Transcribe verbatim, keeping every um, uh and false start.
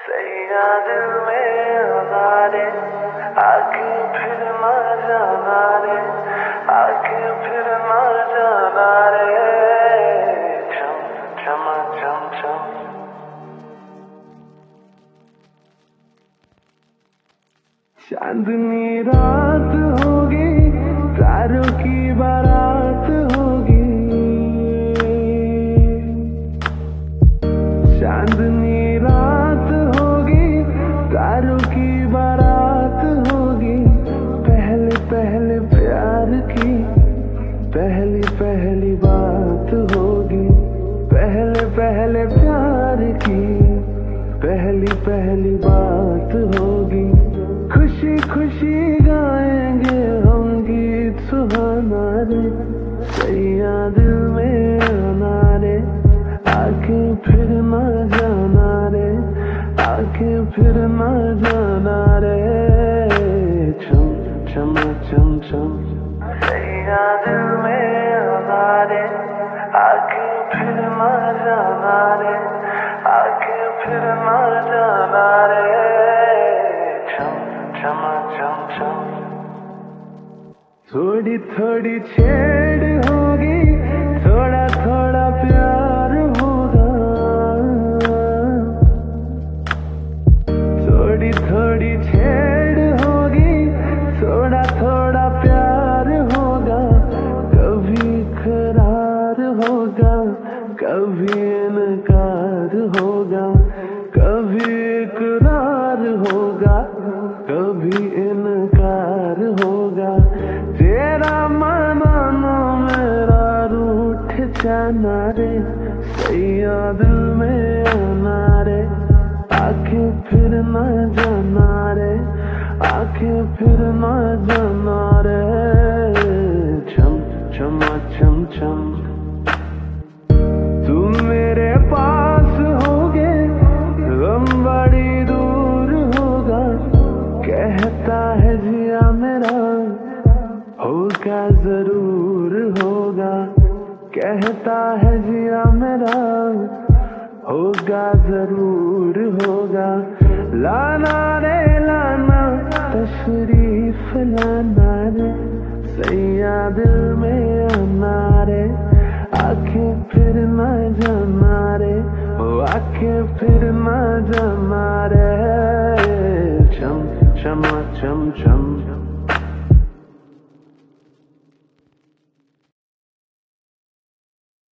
सैया दिल में आना रे, आके फिर ना जाना रे, आके फिर ना जाना रे। चम चमा चम चम चांदनी रात होगी, तारों की बारात होगी। चांदनी रात होगी, तारों की बारात होगी। पहले पहले प्यार की पहली पहली बात होगी। पहले पहले प्यार की पहली पहली बात होगी। खुशी खुशी गाएंगे हम गीत सुहाना रे, सैया दिल में आना रे, आके फिर ना जाना रे, आके फिर ना जाना रे। चम चमा चम चम सैया दिल में आना रे, आके फिर ना जाना रे, आके फिर ना जाना रे। चमा चम चम थोड़ी थोड़ी छेड़ होगी, थोड़ा थोड़ा प्यार होगा। थोड़ी थोड़ी छेड़ होगी, थोड़ा थोड़ा प्यार होगा। कभी करार होगा, कभी इनकार होगा। कभी इकरार होगा, कभी इनकार होगा। तेरा मानो मेरा रूठ जाना रे, सैया दिल में आना रे, आके फिर ना जाना रे, आके फिर ना जाना रे। चम चमा चम चम तुम मेरे पास होगे, गम बड़ी दूर होगा। कहता है जिया मेरा होगा जरूर होगा। कहता है जिया मेरा होगा जरूर होगा। लाना रे लाना तशरीफ लाना रे, सैया दिल में आना रे, आके फिर ना जाना रे, आके फिर ना जाना रे। चम चमा चम चम